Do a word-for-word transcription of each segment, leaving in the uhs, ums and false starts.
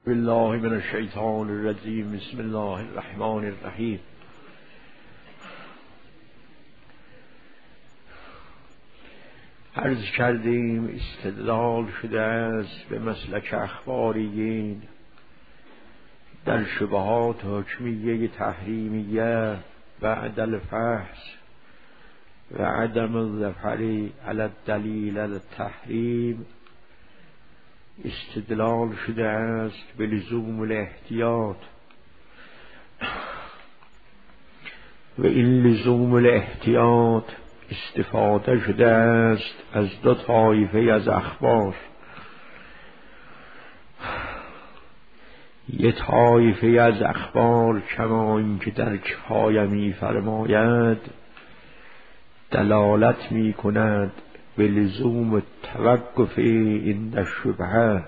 بالله من الشیطان الرجیم. بسم الله الرحمن الرحیم. عرض کردیم استدلال شده است به مسلک اخباریین در شبهات حکمیه تحریمیه و عدل الفحص و عدم الظفر علی الدلیل علی التحریم. استدلال شده است به لزوم الاحتیاط و این لزوم الاحتیاط استفاده شده است از دو طایفه از اخبار. یک طایفه از اخبار کما اینکه در کفایه می فرماید دلالت می کند به لزوم توقف عند الشبهه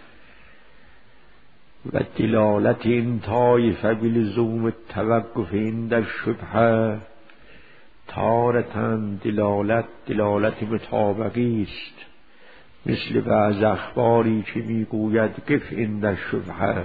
و دلالت این طایفه به لزوم توقف عند الشبهه تارة دلالت دلالت مطابقی است، مثل بعض اخباری که میگوید قف عند الشبهه،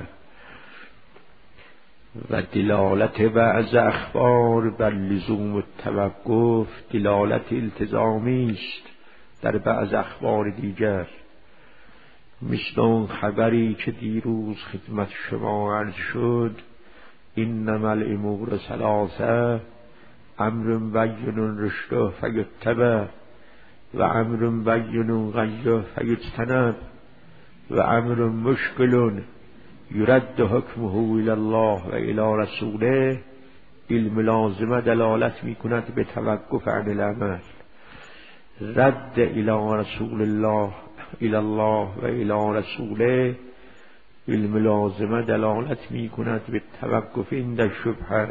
و دلالت بعض اخبار بر لزوم التوقف دلالت التزامی است در بعض اخبار دیگر، مثل اون خبری که دیروز خدمت شما عرض شد: انما الامور ثلاثه امر بین رشده فیتبع و امر بین غیه فیجتنب و امر مشکل یرد حکمه الی الله و الی رسوله. علم لازمه دلالت می کند به توقف عن العمل، رد الی رسول الله الی الله و الی رسوله. علم لازمه دلالت می کند به توقف عند الشبهه،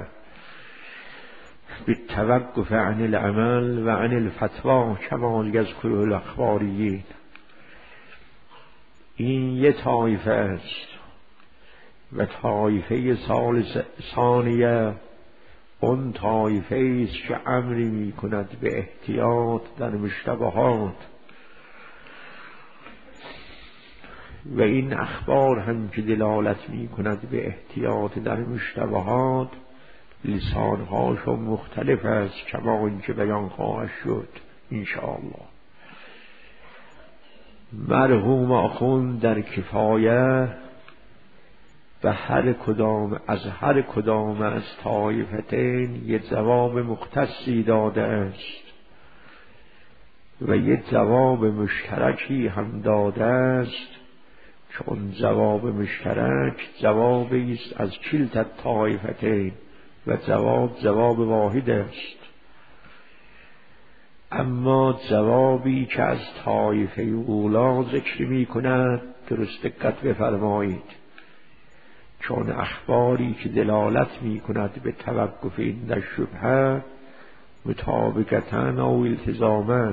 به توقف عن العمل و عن الفتوى کما یذکر الاخباریین. این یه طایفه است. و طایفه ثانیه اون طایفه است که امری می کند به احتیاط در مشتبهات، و این اخبار هم که دلالت می کند به احتیاط در مشتبهات لسانهاشون مختلف است کما اینکه بیان خواهد شد انشاءالله. مرحوم آخوند در کفایه و هر کدام از هر کدام از طایفتین یک جواب مختصی داده است و یک جواب مشترکی هم داده است، چون جواب مشترک جوابی است از کلتا طایفتین و جواب جواب واحد است. اما جوابی که از طایفه اولا ذکر می کند درست دقت بفرمایید، چون اخباری که دلالت می کند به توقف عند الشبهه مطابقتاً او التزاماً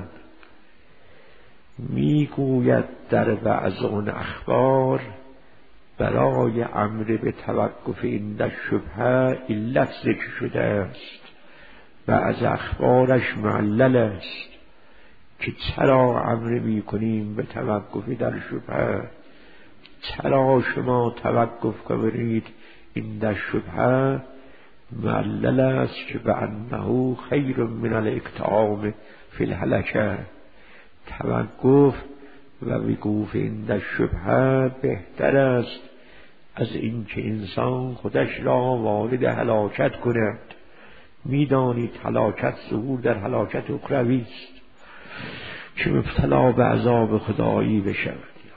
می گوید در بعض اون اخبار برای امر به توقف عند الشبهه علت ذکر شده است، بعض اخبارش معلل است که چرا امر می کنیم به توقف در شبهه، چرا شما توقف کنید عند الشبهه. معلل است که به انه خیر من الاکتئام فی الهلکه. توقف و وقوف عند الشبهه بهتر است از اینکه انسان خودش را وارد هلاکت کند. میدانید هلاکت ظهور در هلاکت اخروی است که مبتلا به عذاب خدایی بشود.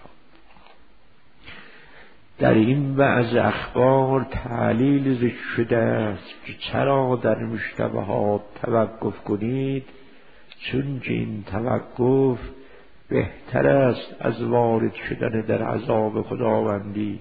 در این بعض اخبار تعلیل ذکر شده است که چرا در مشتبهات توقف کنید، چون که این توقف بهتر است از وارد شدن در عذاب خداوندی.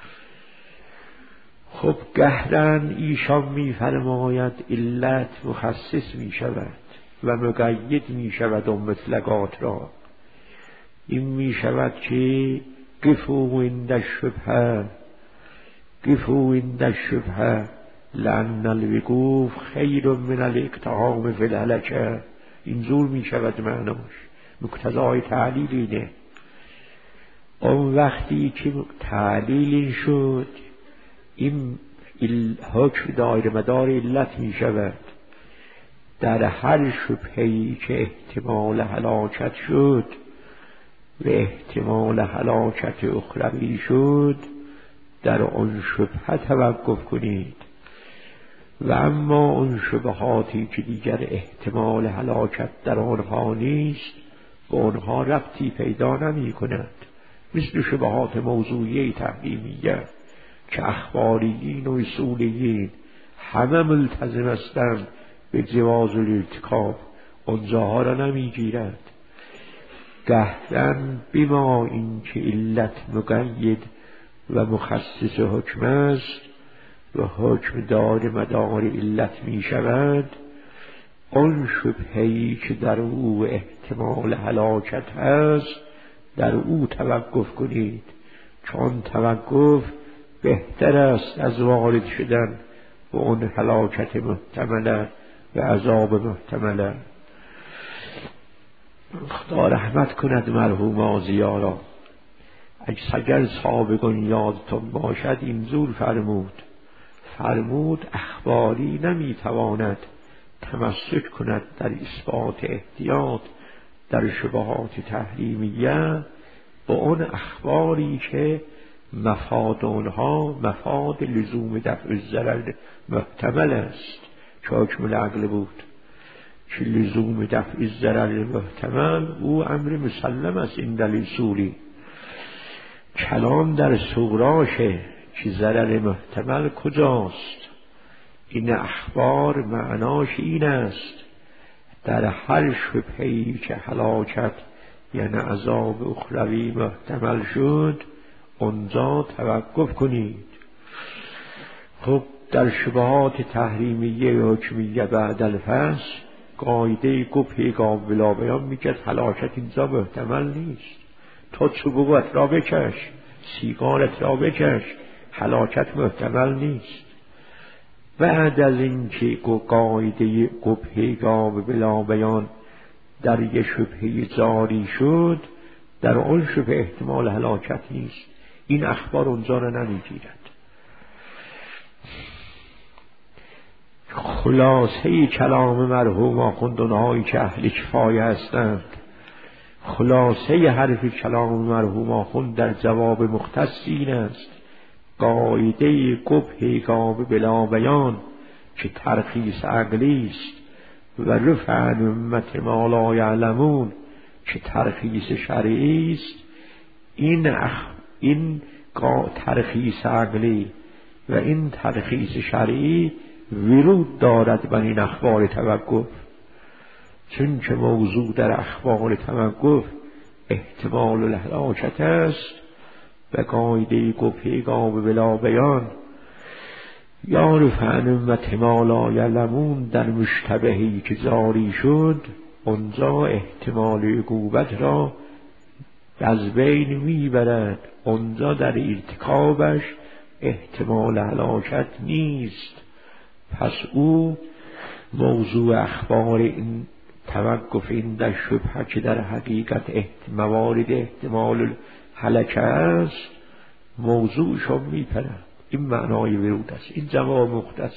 خب گهرن ایشان می فرماید علت مخصص می شود و مقید می شود و مطلقات را. این می شود که قفوا عند الشبهه، قفوا عند الشبهه لأن الوقوف خیر من الاقتحام فی الهلکه. اینجور می شود معناش، مقتضای تعلیل اینه. اون وقتی که تعلیل شد این حکم دایر مدار علت می شود. در هر شبهه‌ای که احتمال هلاکت شد و احتمال هلاکت اخروی شد در آن شبهه توقف کنید. و اما اون شبهاتی که دیگر احتمال هلاکت در آنها نیست به آنها ربطی پیدا نمی کند، مثل شبهات موضوعی تحریمیه که اخباریین و اصولیین همه ملتزم هستند به جواز الارتکاب، اونجاها را نمی گیرد. گهدن بما این که علت مقید و مخصص حکم است و حکم دار مدار علت می شود، آن شبهه‌ای که در او احتمال هلاکت هست در او توقف کنید، چون توقف بهتر است از وارد شدن و اون هلاکت محتمله و عذاب محتمله. خدا رحمت کند مرحوم آزیا را. اگر سابقون یادتون باشد اینجور فرمود فرمود اخباری نمیتواند تمسک کند در اثبات احتیاط در شبهات تحریمیه با اون اخباری که مفاد آنها مفاد لزوم دفع الضرر محتمل است، که حکم العقل بود که لزوم دفع الضرر محتمل او امر مسلم است. این دلیل سوری کلام در سوراشه که ضرر محتمل کجاست. این اخبار معناش این است در هر شبهه‌ای که هلاکت یعنی عذاب اخروی محتمل شد اونجا توقف کنید. خب در شبهات تحریمیه و حکمیه بعد الفصل قاعده گفت پیغام بلا بیان میگه هلاکت اینجا محتمل نیست. تو چوبت را بکش، سیگارت را بکش، هلاکت محتمل نیست. بعد از اینکه قاعده گفت پیغام بلا بیان در یک شبهه جاری شد در آن شبهه احتمال هلاکت نیست، این اخبار اونجا را نمیگیرد. خلاصه کلام مرحوم آخوند اونهایی که اهل کفایه هستند، خلاصه حرف کلام مرحوم آخوند در جواب مختص این است: قاعده گفت پیغام بلا بیان که ترخیص عقلی است و رفع عن امت ما لا یعلمون که ترخیص شرعی است، این اخ... این ترخیص عقلی و این ترخیص شرعی ورود دارد بر این اخبار توقف، چون که موضوع در اخبار توقف احتمال الهلاکت است و قاعده گفت پیغام بلا بیان یا رفع عن امت ما لا یعلمون در مشتبهی که جاری شد اونجا احتمال عقوبت را از بین میبرد، اونجا در ارتکابش احتمال هلاکت نیست. پس او موضوع اخبار این توقف این در شبهه که در حقیقت موارد احتمال هلاکت است موضوعشو میپرد. این معنای ورود است. این جواب مختص.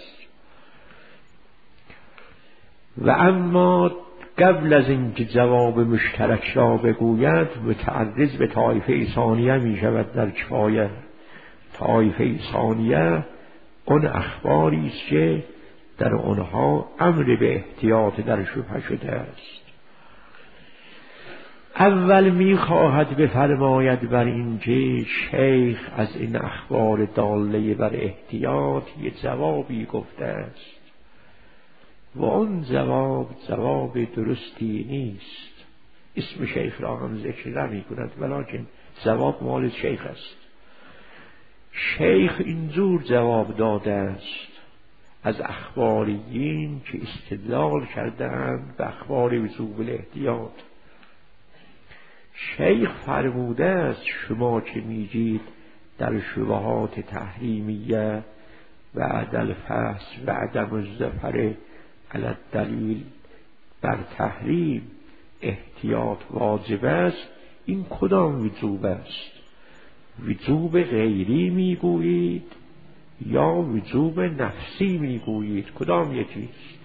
و اما قبل از اینکه جواب مشترک را بگوید متعرض به طایفه ثانیه می شود در کفایه. طایفه ثانیه اون اخباری است که در آنها امر به احتیاط در شبهه شده است. اول می خواهد بفرماید بر اینکه شیخ از این اخبار داله بر احتیاط یه جوابی گفته است و اون جواب جواب درستی نیست. اسم شیخ را هم ذکر نمی کند ولیکن جواب مال شیخ است. شیخ اینجور جواب داده است از اخباریین که استدلال کردند به اخبار وجوب الاحتیاط. شیخ فرموده است شما که میگید در شبهات تحریمیه و عدل فحص و عدم الظفر علی الدلیل بر تحریم احتیاط واجب است، این کدام وجوب است؟ وجوب غیری میگویید یا وجوب نفسی میگویید؟ کدام یکیست؟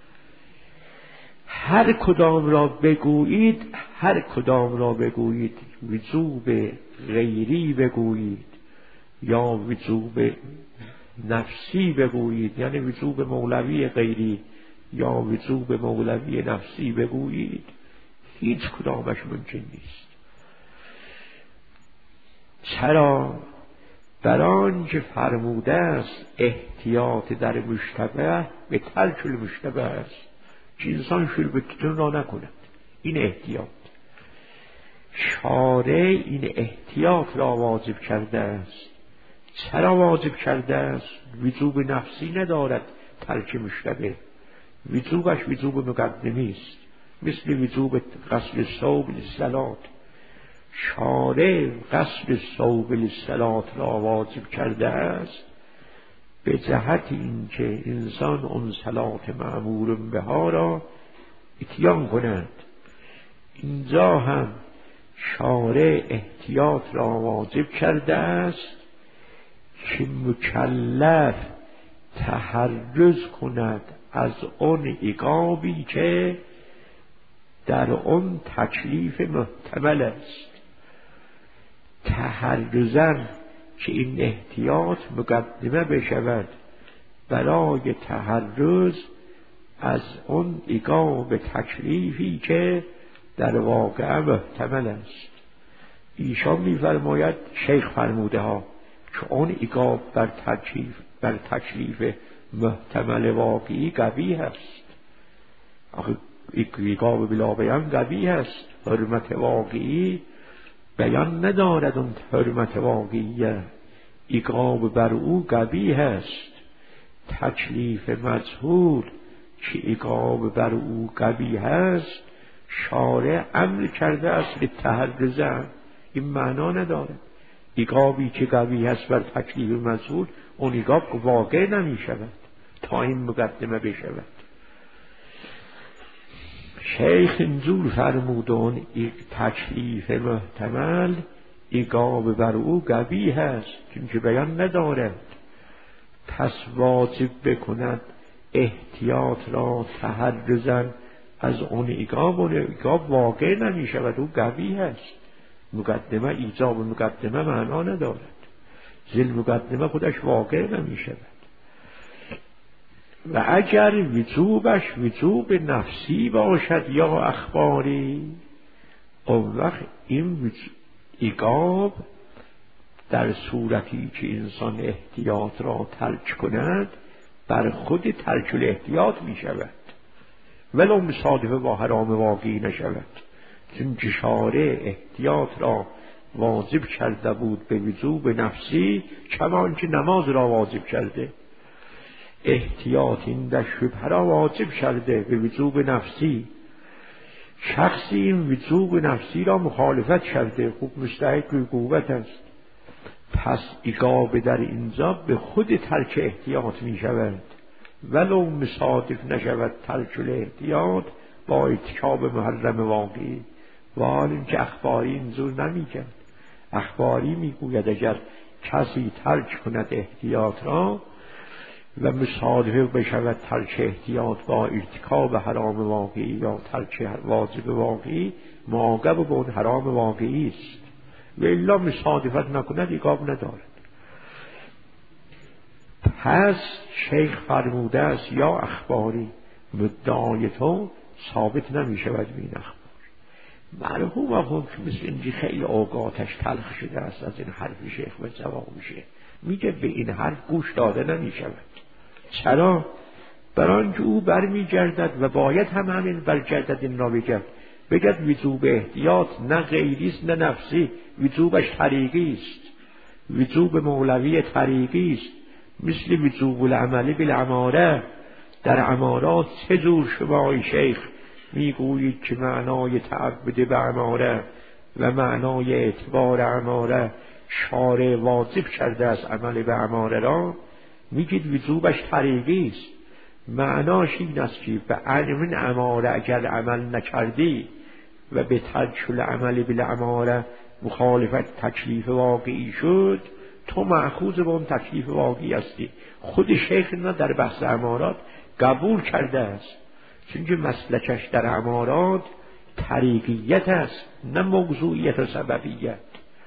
هر کدام را بگویید، هر کدام را بگویید، وجوب غیری بگویید یا وجوب نفسی بگویید، یعنی وجوب مولوی غیری یا وجوب مولوی نفسی بگویید، هیچ کدامش ممکن نیست. چرا؟ برآنکه فرموده است احتیاط در مشتبه به ترک المشتبه است که انسان شربتون را نکند. این احتیاط، شارع این احتیاط را واجب کرده است. چرا واجب کرده است؟ وجوب نفسی ندارد ترک مشتبه، وجوبش وجوب مقدمی است، مثل وجوب غسل ثوب للصلاة. شارع غسل ثوب للصلاة را واجب کرده است به جهت اینکه انسان اون صلات مأمور بها را اتیان کند. اینجا هم شارع احتیاط را واجب کرده است که مکلف تحرز کند از اون عقابی که در اون تکلیف محتمل است. تحرزن که این احتیاط مقدمه بشود برای تحرز از اون عقاب تکلیفی که در واقع محتمل است. ایشان می‌فرماید شیخ فرموده ها که اون عقاب بر تکلیف بر تکلیف محتمل واقعی قوی است. آخه عقاب بلا بیان قوی است، حرمت واقعی بیان ندارد. اون حرمت واقعیه عقاب بر او قوی است. تکلیف مجهول که عقاب بر او قوی است شارع امر کرده است به تحرزن. این معنا ندارد عقابی که قوی است بر تکلیف مجهول اون عقاب واقع نمی شود تا این مقدمه بشود. شیخ اینجور فرمودون تکلیف محتمل عقاب بر او قوی هست که بیان ندارد، پس واجب بکند احتیاط را تحرزن از اون عقاب. اون عقاب واقع نمی شود، او قوی هست. مقدمه ایجاب مقدمه معنا ندارد، زل مقدمه خودش واقع نمی شود. و اگر وجوبش وجوب نفسی باشد یا اخباری، اون وقت این عقاب در صورتی که انسان احتیاط را ترک کند بر خود ترک الاحتیاط می شود، ولو مصادفه با حرام واقعی نشود. چون شارع احتیاط را واجب کرده بود به وجوب نفسی، کمان که نماز را واجب کرده. احتیاط این در شبه را واجب کرده به وجوب نفسی. شخصی این وجوب نفسی را مخالفت کرده، خوب مستحق عقوبت است. پس عقاب در اینجا به خود ترک احتیاط می شود، ولو مصادف نشود ترک الاحتیاط با ارتکاب محرم واقعی. و حال اینکه اخباری اینجور نمی کرد. اخباری می گوید اگر کسی ترک کند احتیاط را و مصادفه بشود ترک احتیاط با ارتکاب حرام واقعی یا ترک واجب واقعی، معاقب با اون حرام واقعی است. و الا مصادفت نکند عقاب ندارد. پس شیخ فرموده است یا اخباری، مدعای تو ثابت نمی شود به این اخبار. مرحوم هم که مثل اینجی خیلی اوقاتش تلخ شده است از این حرف شیخ و جوابشه، میگه به این حرف گوش داده نمی شود. چرا؟ برانکه او برمی گردد و باید هم همین برگردد این را بگرد بگد وجوب احتیاط نه غیریست نه نفسی، وجوبش طریقی است، وجوب مولوی طریقی است. مثل وجوب العمل بالعماره. در عمارات چه جور شما شیخ میگویید که معنای تعبد به عماره و معنای اعتبار عماره شارع واجب کرده است عمل به عماره را، میگید وجوبش طریقی است. معناش این است که به علم عماره اگر عمل نکردی و به ترک العمل بالعماره مخالفت تکلیف واقعی شد، تو مأخوذ به اون تکلیف واقعی هستی. خود شیخ نه در بحث امارات قبول کرده است، چون مسلکش در امارات طریقیت است نه موضوعیت و سببیت.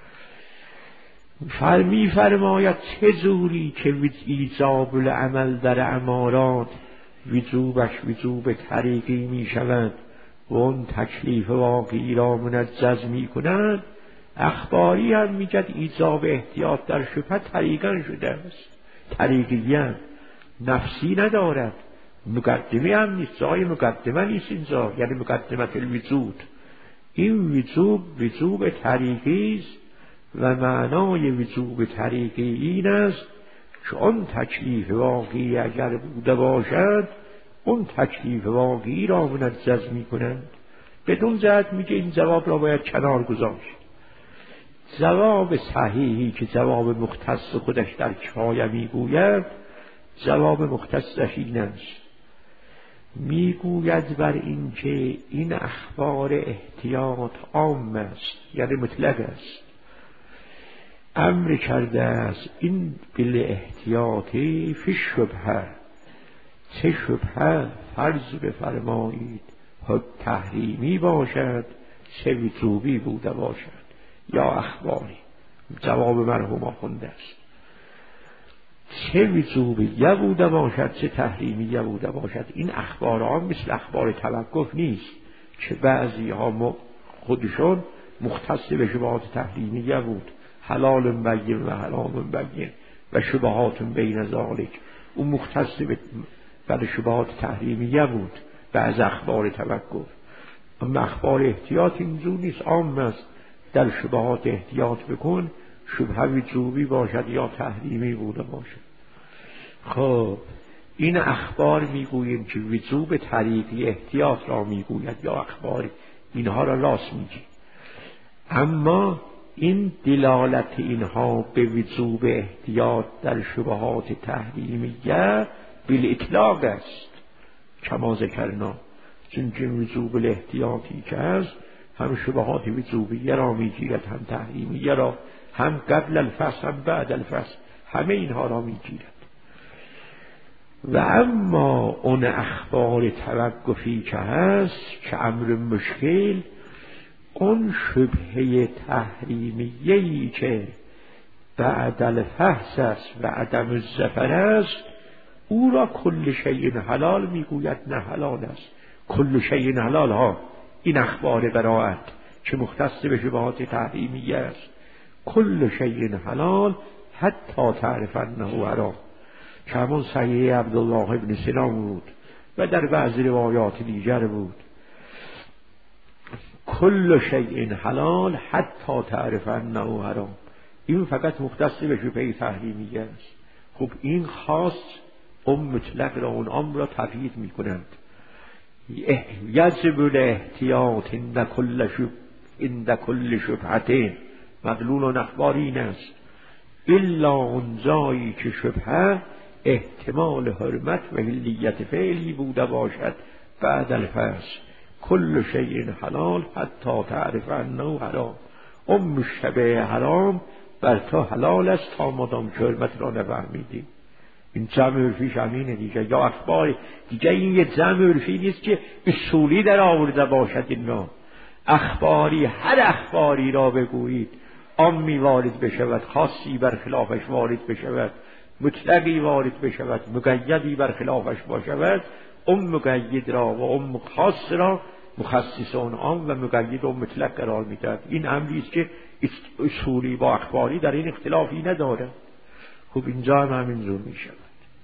فرمی فرماید چه زوری که ایجاب العمل در امارات وجوبش وجوب طریقی می شود و اون تکلیف واقعی را منجز می کند، اخباری هم می گد ایجاب احتیاط در شبهه طریقا شده است. طریقیت نفسی ندارد، مقدمه هم نیست، جای مقدمه نیست اینجا، یعنی مقدمت الوجود. این وجوب وجوب طریقی است و معنای وجوب طریقی این است که اون تکلیف واقعی اگر بوده باشد اون تکلیف واقعی را منجز می کنند. بدون جهت میگه این جواب را باید کنار گذاشت. جواب صحیحی که جواب مختص خودش در کفایه میگوید، جواب مختصش این است، میگوید بر این که این اخبار احتیاط عام است، یعنی مطلق است. امر کرده است این بل احتیاطی فی شبهه، چه شبهه فرض بفرمایید تحریمی باشد چه وجوبی بوده باشد یا اخباری. جواب مرحوم آخونده است، چه وجوبیه بوده باشد چه تحریمیه بوده باشد. این اخبار ها مثل اخبار توقف نیست که بعضی ها خودشون مختص به شبهات تحریمیه بود، حلال بین و حرام بین و شبهات بین ذالک، اون مختص به شبهات تحریمیه بود بعض اخبار توقف. اما اخبار احتیاط اینجور نیست، عام است، در شبهات احتیاط بکن، شبهه وجوبی باشد یا تحریمی بوده باشد. خب این اخبار میگوییم که وجوب طریقی احتیاط را میگوید یا اخبار، اینها را راست میگی، اما این دلالت اینها به وجوب احتیاط در شبهات تحریمیه بالاطلاق است کما ذکرنا، چون وجوب الاحتیاطی که است هم شبهات وجوبیه را میگیرد، هم تحریمیه را، هم قبل الفصل هم بعد الفصل، همه اینها را میگیرد. و اما اون اخبار توقفی که هست که امر مشکل، اون شبهه تحریمیه‌ای که بعد الفحص است و عدم الظفر است، او را کل شیء حلال میگوید نه حلال است. کل شیء حلال ها این اخبار براءت که مختص به شبهات تحریمیه است، کل شیء حلال حتی تعرف انه حرام، که همون صحیح عبدالله ابن سلام بود و در بعض روایات دیگر بود. کل شیء حلال حتی تعرف انه حرام، این فقط مختص به شبهه تحریمیه است. خب این خاص اون مطلق را اون عام را تبعید می کنند. یجب الاحتیاط عند کل شب عند کل شبهتین، مدلول و اخبار این است، الا اون جایی که شبهه احتمال حرمت و حلیت فعلی بوده باشد بعد الفصل. کل شیء حلال حتی تعرف انه حرام، اون مشتبه حرام بر تو حلال است تا مدام که حرمت را نفهمیدی. این جمع عرفیش همینه دیگه، یا اخبار دیگه، این یه جمع عرفی نیست که اصولی در آورده باشد. اینا اخباری، هر اخباری را بگویید عامی وارد بشود، خاصی بر خلافش وارد بشود، مطلقی وارد بشود، مقیدی بر خلافش باشد، اون مقید را و اون خاص را مخصص اون عام و مقید اون مطلق قرار میدهد. این امری است که اصولی با اخباری در این اختلافی نداره. خب اینجا هم همینجور می شود.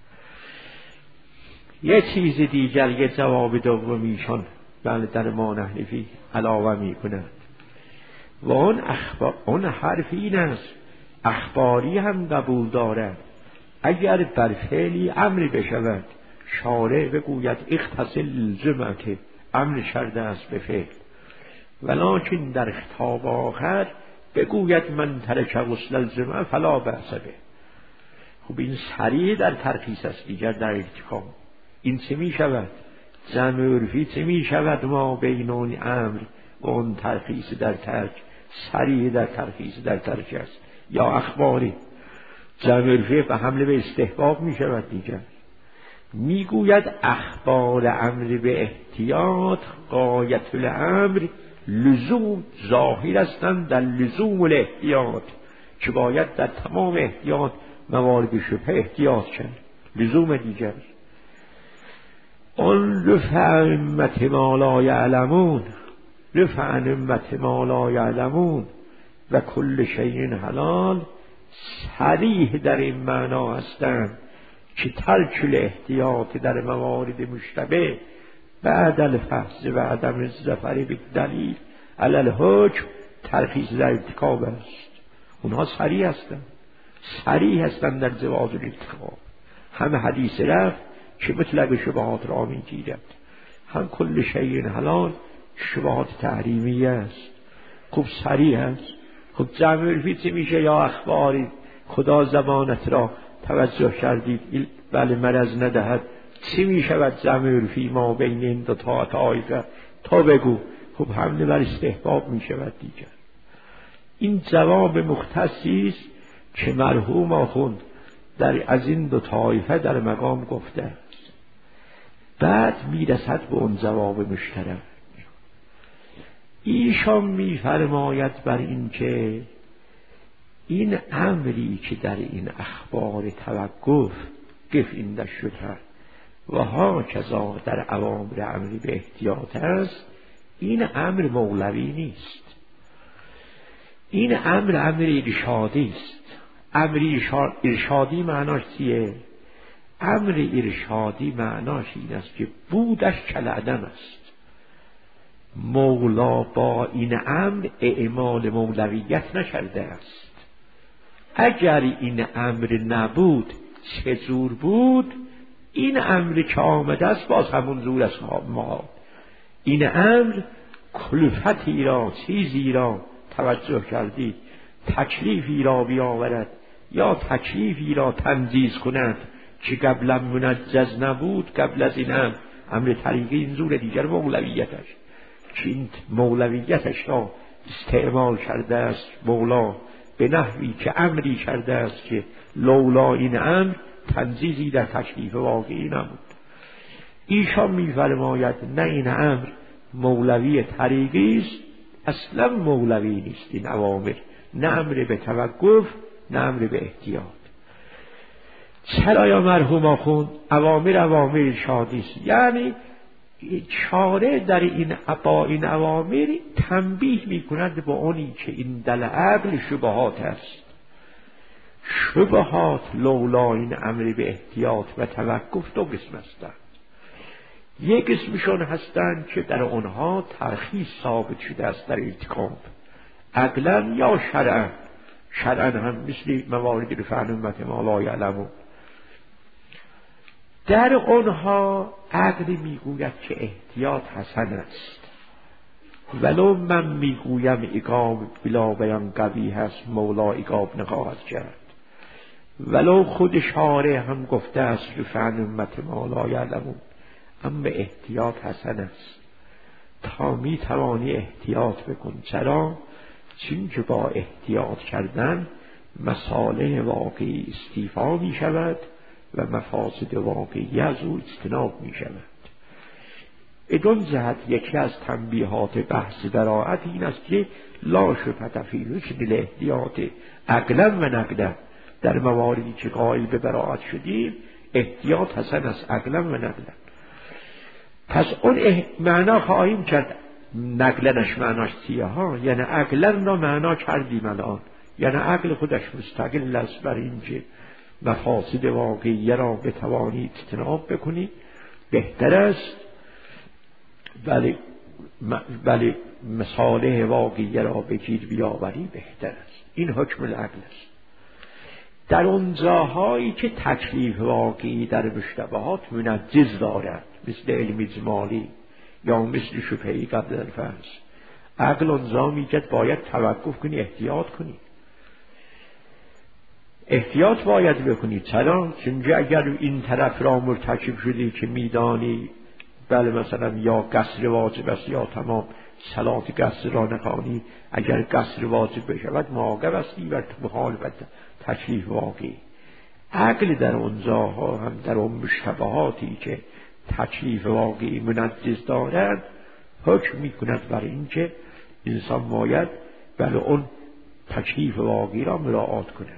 یه چیز دیگر، یه جواب دومیشان بله در ما نحنفی علاوه می کند و اون, اخبار اون حرف این است، اخباری هم قبول دارد اگر بر فعلی امری بشود، شارع بگوید اغتسل جمعه، امر شرده است به فعل، ولکن در خطاب آخر بگوید من ترک غسل الجمعه فلا بأس به. خب این سریع در ترخیص است، دیگر در ارتکاب. این چه می شود؟ جمع عرفی چه می شود ما بین اون امر و اون ترخیص در ترک؟ صریح در ترخیص در ترک است یا اخباری. جمع عرفی به حمله به استحباب می شود دیگر. میگوید اخبار امر به احتیاط غایت الامر لزوم ظاهر هستند در لزوم الاحتیاط که باید در تمام احتیاط موارد شبه احتیاط کرد. لزوم دیگر اون رفع امت ما لا یعلمون، رفع امت ما لا یعلمون و کل شیء حلال صریح در این معنا هستند که ترک الاحتیاط در موارد مشتبه بعد الفحص و عدم الظفر بالدلیل علی الحکم ترخیص در ارتکاب است. اونها صریح هستند، صریح هستند در جواز الارتکاب. هم حدیث رفت که مطلق شبهات را میگیرد، هم کل شیء حلال شبهات تحریمیه است. خب صریح است. خب جمع عرفی چی میشه؟ یا اخباری خدا زبانت را توجه کردید بله مرض ندهد، چی میشود جمع عرفی ما بین این دو تا طایفه؟ تا بگو. خب حمله بر استحباب میشود دیگر. این جواب مختصی است که مرحوم آخوند در از این دو طایفه در مقام گفته است. بعد میرسد به اون جواب مشترک. ایشان میفرماید بر این که این امری که در این اخبار توقف قف این در شده و ها کذا در اوامر امری به احتیاط است، این امر مولوی نیست. این امر امر ارشادی است. امر ارشادی معناش چیه؟ امر ارشادی معناش این است که بودش کالعدم است. مولا با این امر اعمال مولویت نکرده است. اگر این امر نبود چه زور بود؟ این امر که آمده است باز همون زور است. ما این امر کلفتی را چیزی را توجه کردید تکلیفی را بیاورد یا تکلیفی را تنجیز کند که قبلا منجز نبود. قبل از این امر امر طریقی این زور دیگر مولویتش که این مولویتش را استعمال کرده است مولا به نحوی که امری کرده است که لولا این امر تنجیزی در تکلیف واقعی نبود. ایشان می‌فرماید نه این امر مولوی طریقی است، اصلا مولوی نیست این اوامر، نه امر به توقف نه امر به احتیاط. چرا یا مرحوم آخوند اوامر اوامر ارشادی است؟ یعنی چاره در این با این اوامر تنبیه می‌کند به اونی که این دل عقل شبهات است. شبهات لولا این امر به احتیاط و توقف دو قسم هستند. یک قسمشون هستند که در آنها ترخیص ثابت شده است در ارتکاب عقلا یا شرعا. شرعا هم مثل موارد رفع امت ما لا یعلمون. در آنها عقل میگوید که احتیاط حسن است، ولو من میگویم عقاب بلا بیان قبیح است مولا عقاب نخواهد کرد. ولو خود شارع هم گفته است رفع امت ما لا یعلمون، اما احتیاط حسن است. تا می توانی احتیاط بکن. چرا؟ چون که با احتیاط کردن مصالح واقعی استیفا می شود و مفاسد واقعی از او اجتناب می شود. بدون جهت یکی از تنبیهات بحث براءت این است که لا شبهة فی حسن الاحتیاط عقلا و نقلا. در مواردی که قائل به براءت شدیم احتیاط حسن است عقلا و نقلا. پس اون معنا خواهیم کرد نقلنش معناش چیه ها؟ یعنی عقلا را معنا کردیم الان، یعنی عقل خودش مستقل است بر این که مفاسد واقعی را بتوانید اجتناب بکنید بهتر است، ولی ولی مصالح واقعی را بگیر بیاوری بهتر است. این حکم العقل است. در اون جاهایی که تکلیف واقعی در مشتبهات منجز دارد مثل علم اجمالی یا مثل شبهه‌ای قبل الفحص، عقل اونجا میگد باید توقف کنی، احتیاط کنی، احتیاط باید بکنی. چرا؟ چون اگر این طرف را مرتکب شدی که میدانی بله مثلا یا قصر واجب است یا تمام صلات قصر را نخوانی اگر قصر واجب بشود معاقب هستی و مخالفت تکلیف واقعی. عقل در اونجاها هم در اون مشتبهاتی که تکلیف واقعی منجز دارد حکم میکند بر این که انسان باید بر اون تکلیف واقعی را مراعات کند.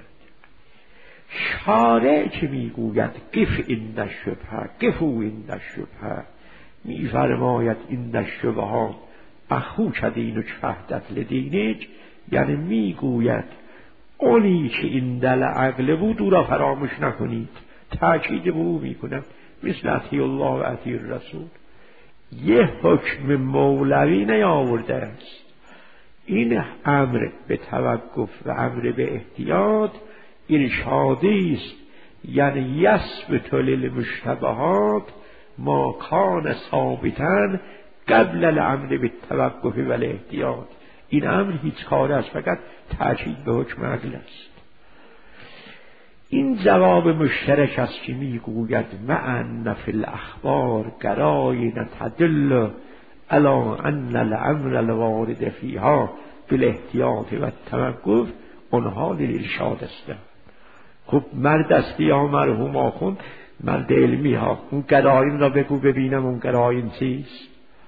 شارع که میگوید قف این الشبهه قفو این الشبهه، میفرماید این الشبهات اخوک دینک فهدت لدینک، یعنی میگوید اونی که این دل عقل بود او را فراموش نکنید، تأکید به او میکنم مثل اطیع الله و اطیع الرسول. یه حکم مولوی نیاورده است. این امر به توقف و امر به احتیاط ارشادی است، یعنی یثبت للمشتبهات ما کان ثابتا قبل الامر بالتوقف و الاحتیاط. این امر هیچ کار است، فقط تأکید به حکم عقل است. این جواب مشترک است که میگوید معن فی الاخبار قرائن تدل علی ان الامر الوارد فیها بالاحتیاط و التوقف اونها للارشاد است. خب مرد استی یا مرحوم آخوند، مرد علمی ها، اون قرائن را بگو ببینم اون قرائن چیست.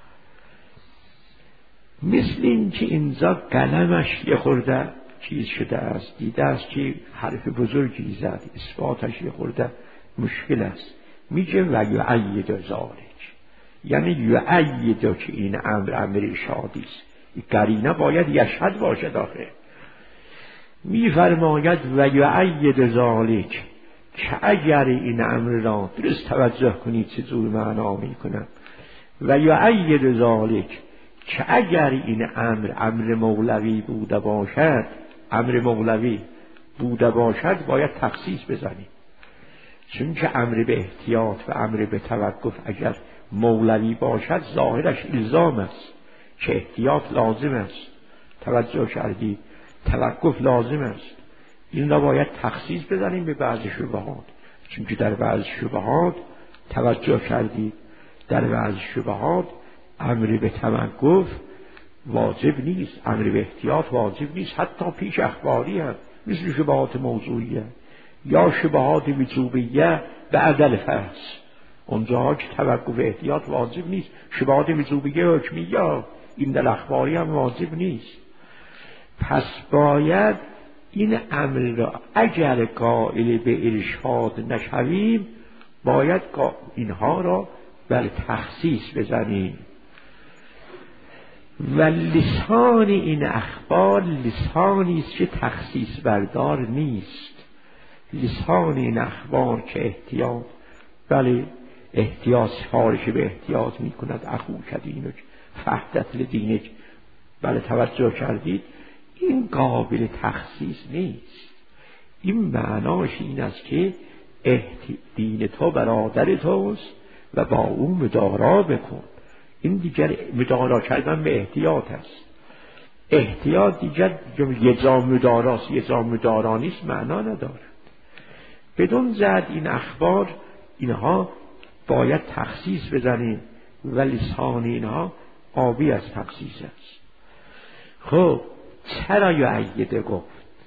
مثل این که اینجا قلمش یه خورده چیز شده است، دیده است که حرف بزرگی زد، اثباتش یه خورده مشکل است. میگه و یعید ذالک، یعنی یعید که این امر امر ارشادی است. این قرینه باید یشهد باشد آخه. میفرماید و یعید ذالک که اگر این امر را درست توجه کنید چه جور معنا میکنم. و یعید ذالک که اگر این امر امر مولوی بوده باشد، امر مولوی بوده باشد باید تخصیص بزنیم، چون که امر به احتیاط و امر به توقف اگر مولوی باشد ظاهرش الزام است که احتیاط لازم است، توجه کردید، توقف لازم است. این را باید تخصیص بزنیم به بعض شبهات، چون که در بعض شبهات توجه کردید، در بعض شبهات امر به توقف واجب نیست، امر به احتیاط واجب نیست، حتی پیش اخباری هم، مثل شبهات موضوعیه یا شبهات وجوبیه بعد الفحص. اونجاها که توقف احتیاط واجب نیست، شبهات وجوبیه حکمیه این در اخباری هم واجب نیست. پس باید این امر را اگر قائل به ارشاد نشویم باید اینها را بر تخصیص بزنیم. و لسان این اخبار لسانی است که تخصیص بردار نیست. لسان این اخبار که احتیاط، بله احتیاط خارج به احتیاط می کند، اخوک دینک فهدت لدینک، بله توجه کردید، این قابل تخصیص نیست. این معناش این است که دین تو برادر توست و با او مدارا بکن. این دیگر مدارا کردن به احتیاط است. احتیاط دیگر یه جا مداراست یه جا مدارا نیست، معنا ندارد. بدون زد این اخبار اینها باید تخصیص بزنیم و لسان اینها آبی از تخصیص است. خب چرا یعیده گفت؟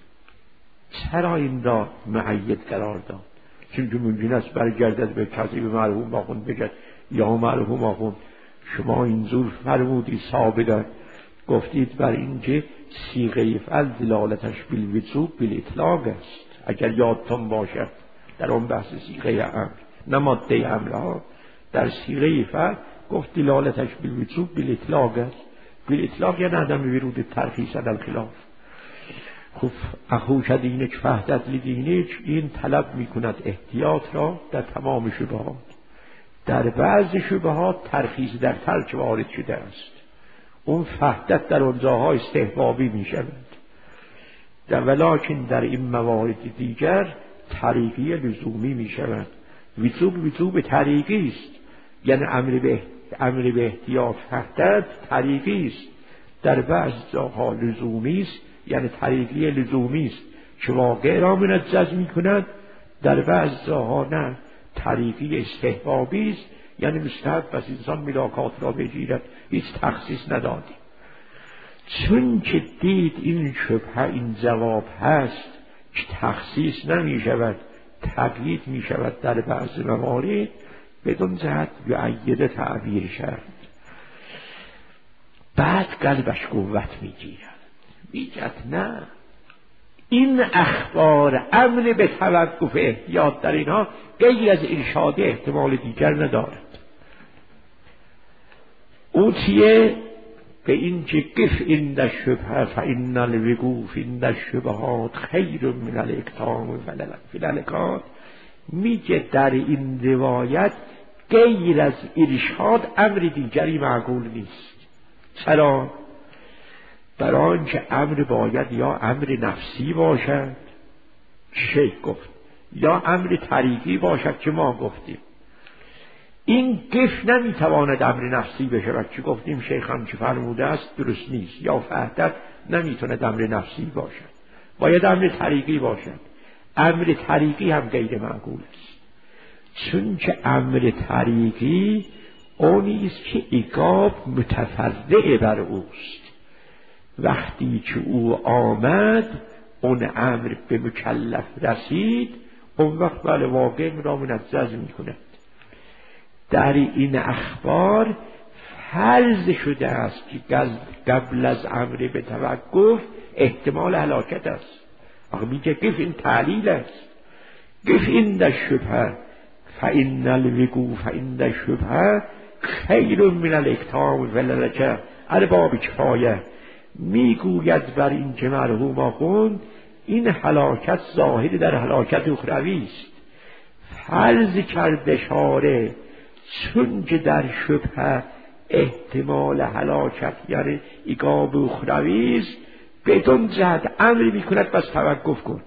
چرا این را معید قرار داد؟ چون که ممکن است برگردد به کسی به مرحوم آخوند بگد یا مرحوم آخوند شما اینجور فرمودی سابقا گفتید بر این که صیغه فعل دلالتش بالوجوب بالاطلاق است. اگر یادتون باشد در اون بحث صیغه امر، نه ماده امرها، در صیغه فعل گفت دلالتش بالوجوب بالاطلاق است. بالاطلاق یعنی عدم ورود ترخیص عدم خلاف. خب اخوک دینک فهدت لدینک، این طلب می کند احتیاط را در تمام شبهات. در بعض شبهات ترخیص در ترک وارد شده است، اون فهدت در اونجاها استحبابی می شود. در ولکن در این موارد دیگر طریقی لزومی می شود. وجوب وجوب طریقی است، یعنی امر به امر به احتیاط فهدت طریقی است. در بعض جاها لزومی است، یعنی طریقی لزومی است که واقع را منجز می کند. در بعض جاها نه، طریقی استحبابی است، یعنی مستحب بس انسان ملاقات را بگیرد، هیچ تخصیص ندادی. چون که دید این شبهه این جواب هست که تخصیص نمی شود، تقیید می شود در بعض موارد، بدون جهت یعید تعبیر شد. بعد قلبش قوت می گیرد، میگد نه، این اخبار امر به توقف احتیاط در اینها غیر از ارشاد احتمال دیگر ندارد. اوتیه به این که قف عند الشبهه فإن الوقوف عند الشبهات خیر من الاکتام فی الهلکات، میگه در این روایت غیر از ارشاد امر دیگری معقول نیست. چرا؟ برای آنکه امر باید یا امر نفسی باشد شیخ گفت، یا امر طریقی باشد که ما گفتیم. این قف نمیتواند امر نفسی بشود که گفتیم شیخ هم که فرموده است درست نیست، یا فهدت نمیتواند امر نفسی باشد، باید امر طریقی باشد. امر طریقی هم غیر معقول است، چون که امر طریقی اونی است که عقاب متفرع بر اوست. وقتی که او آمد اون امر به مکلف رسید، اون وقت بله واقع را منجز می کند. در این اخبار فرض شده است که قبل از امر به توقف احتمال هلاکت است. آخه میگه قف این تعلیل است. قف عند الشبهه فإن الوقوف عند الشبهه خیر من الاکتام فی الهلکات، ارباب کفایه میگوید بر این که مرحوم آخوند این هلاکت ظاهر در هلاکت اخروی است. فرض کرده شارع چون که در شبهه احتمال هلاکت یعنی عقاب اخروی است، بدون جهت امر میکند بس توقف کن.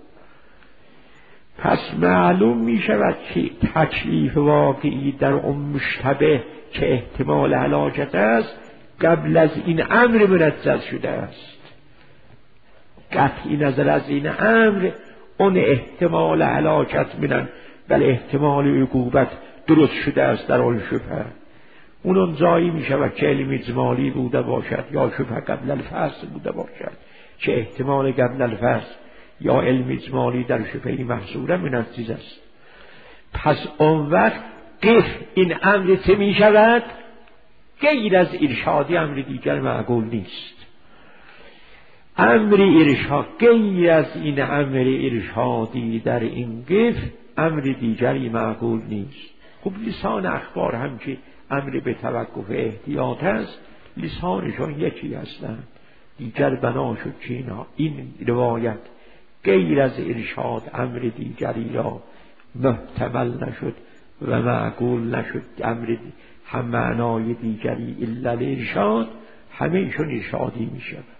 پس معلوم می شود که تکلیف واقعی در اون مشتبه که احتمال هلاکت است قبل از این امر منجز شده است. قطعی نظر از این امر اون احتمال هلاکت منن بل احتمال عقوبت درست شده است در اون شبهه. اون اون جایی می شود که علم اجمالی بوده باشد یا شبهه قبل الفصل بوده باشد، که احتمال قبل الفصل یا علم اجمالی در شبهه محصوره منجز است. پس اون وقت قف این امر چه می شود؟ غیر از ارشادی امر دیگر معقول نیست. امر ارشاد غیر از این امر ارشادی در این قف امر دیگری معقول نیست. خب لسان اخبار هم که امر به توقف احتیاط است، لسانشون یکی هستند. دیگر بنا شد که اینا این روایت غیر از ارشاد امر دیگری را محتمل نشد و معقول نشد، امر هم معنای دیگری الا الارشاد، همهشون ارشادی می شود.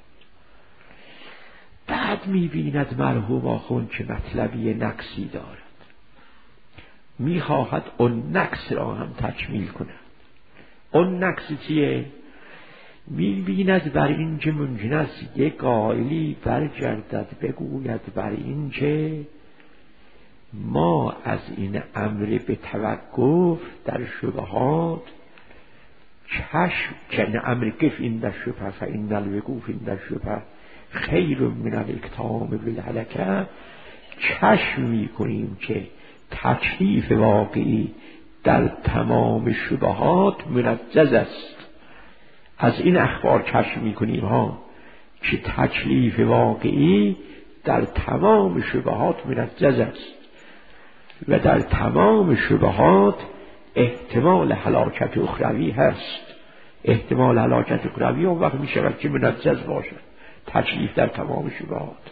بعد می بیند مرحوم آخوند که مطلبی نقصی دارد، می خواهد اون نقص را هم تکمیل کند. اون نقص چیه؟ می بیند بر این که ممکن است یک قائلی برگردد بگوید بر این که ما از این امر به توقف در شبهات کشف که امر قف عند الشبهه فإن الوقوف عند الشبهه خیر من الاکتام فی الهلکات، کشف می کنیم که تکلیف واقعی در تمام شبهات منجز است. از این اخبار کشف می کنیم ها که تکلیف واقعی در تمام شبهات منجز است و در تمام شبهات احتمال هلاکت اخروی هست. احتمال هلاکت اخروی اون وقت می شود که منجز باشد تکلیف در تمام شبهات.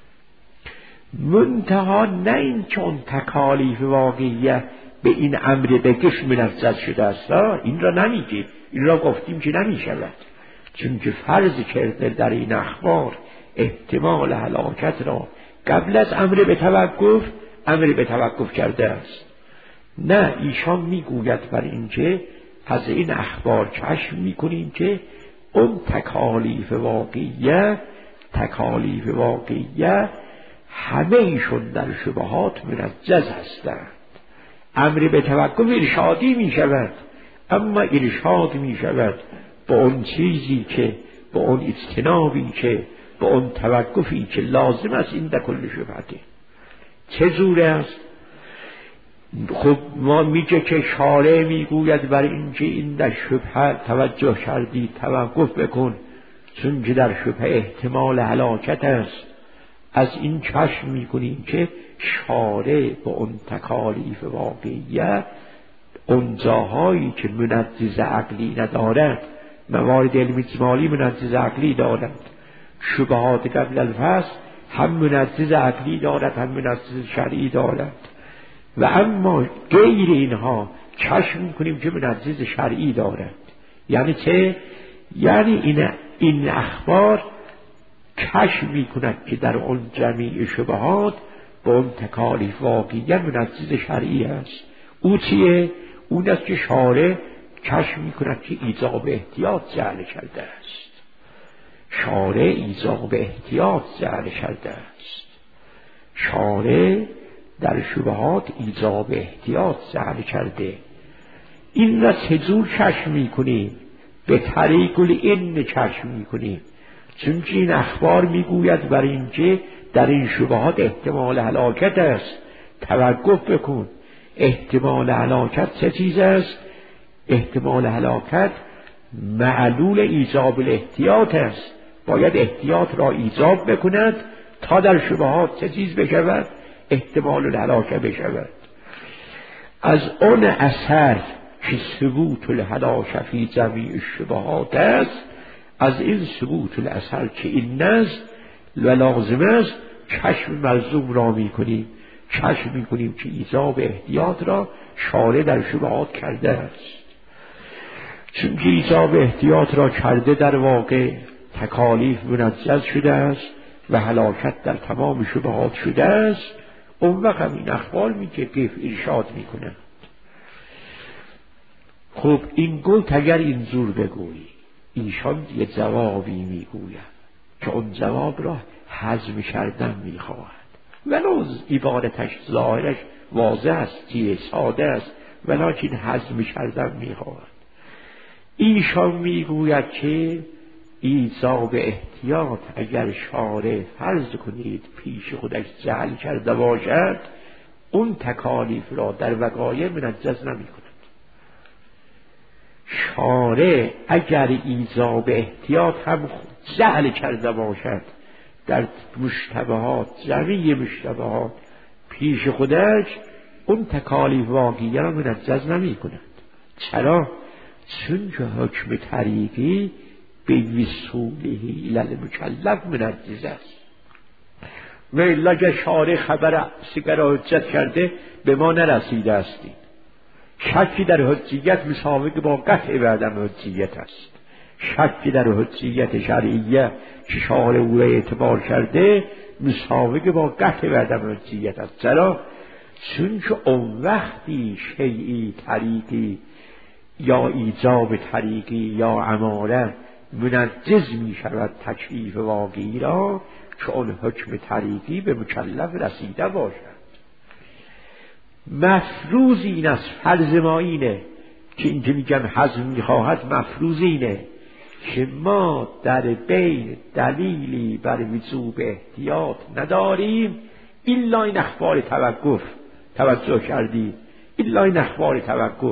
منتها نه این چون تکالیف واقعیه به این امر به قف منجز شده است، این را نمیگه، این را گفتیم که نمی شود، چون که فرض کرده در این اخبار احتمال هلاکت را قبل از امر به توقف امر به توقف کرده است. نه، ایشان میگوید بر این که از این اخبار کشف میکنیم که اون تکالیف واقعیه تکالیف واقعیه همه ایشون در شبهات منجز هستند. امر به توقف ارشادی می شود، اما ارشاد می شود با اون چیزی که با اون اجتنابی که با اون توقفی که لازم است این در کل شبهته. چه جور است؟ خب ما میگه که شارع میگوید برای اینکه این در شبهه توجه کردی توقف بکن، چون که در شبهه احتمال هلاکت است. از این کشف میکنیم که شارع با اون تکالیف واقعیت اون جاهایی که منجز عقلی ندارد، موارد علمی اجمالی منجز عقلی دارد، شبهات قبل الفصل هم منجز عقلی دارد هم منجز شرعی دارد، و اما غیر اینها کشف میکنیم که منجز شرعی دارد. یعنی چه؟ یعنی این این اخبار کشف میکند که در اون جمیع شبهات با اون تکالیف واقعیت منجز شرعی است. او چیه؟ اون است که شارع کشف میکند که ایجاب احتیاط جعل کرده است. شارع ایجاب احتیاط جعل کرده است. شارع در شبهات ایجاب احتیاط جعل کرده. این را چجور کشف میکنیم؟ به طریق العلم کشف میکنیم، چون که این اخبار میگوید برای اینکه در این شبهات احتمال هلاکت است، توقف بکن. احتمال هلاکت چه چیز است؟ احتمال هلاکت معلول ایجاب الاحتیاط است. باید احتیاط را ایجاب بکند تا در شبهات چه چیز بشود؟ احتمال الهلاکه بشود. از اون اثر که ثبوت الهلاکه فی جمیع الشبهات است، از این ثبوت الاثر که این است و لازم است، کشف ملزوم را میکنیم. کشف میکنیم که ایجاب احتیاط را شارع در شبهات کرده است. چون که ایجاب احتیاط را کرده، در واقع تکالیف منجز شده است و هلاکت در تمام شبهات شده است. اون وقت هم این اخبار میگه کیف ارشاد میکنه. خب این گفت اگر اینجور بگویی، ایشان یه جوابی میگوید که اون جواب را هضم کردن میخواهد، ولو عبارتش ظاهرش واضح است، چیه ساده است، ولکن هضم کردن میخواهد. ایشان میگوید که ایجاب احتیاط اگر شارع فرض کنید پیش خودش جعل کرده باشد، اون تکالیف را در وقایع منجز نمی کند. شارع اگر ایجاب احتیاط هم جعل کرده باشد در مشتبهات، جمیع مشتبهات پیش خودش، اون تکالیف واقعی را منجز نمی کند. چرا؟ چون که حکم طریقی به وصوله الی المکلف منجز است. و اگر شارع خبر سگر را حجت کرده به ما نرسیده استیم، شکی در حجیت مساوی با قطع به عدم حجیت است. شکی در حجیت شرعیه که شارع او را اعتبار کرده مساوی با قطع به عدم حجیت است. چرا؟ چون که اون وقتی شیئی طریقی یا ایجاب طریقی یا اماره منجز می شود تکلیف واقعی را که اون حکم طریقی به مکلف رسیده باشد. مفروض این است، فرض ما اینه که اینکه میگم حزم میخواهد، مفروض اینه که ما در بین دلیلی بر وجوب احتیاط نداریم الا این اخبار توقف. توجه کردی؟ الا این اخبار توقف.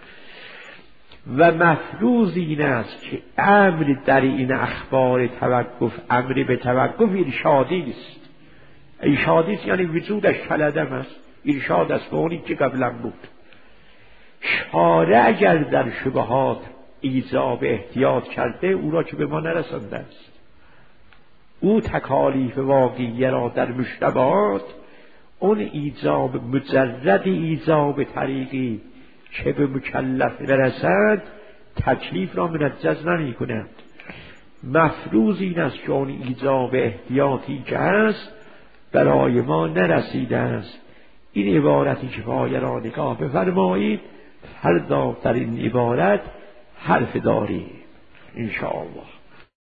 و مفروض این است که امر در این اخبار توقف امر به توقف ارشادی است. ارشادی است یعنی وجودش کلدم است، ارشاد است به اونی که قبلا بود. شارع اگر در شبهات ایجاب احتیاط کرده، او را که به ما نرسانده است. او تکالیف واقعی را در مشتبهات، اون ایجاب مجرد ایجاب طریقی که به مکلف برسد تکلیف را منجز نمی کند. مفروض این است که اون ایجاب احتیاطی که هست برای ما نرسیده است. این عبارتی که پایه را نگاه بفرمایید، فردا در این عبارت حرف داریم انشاءالله.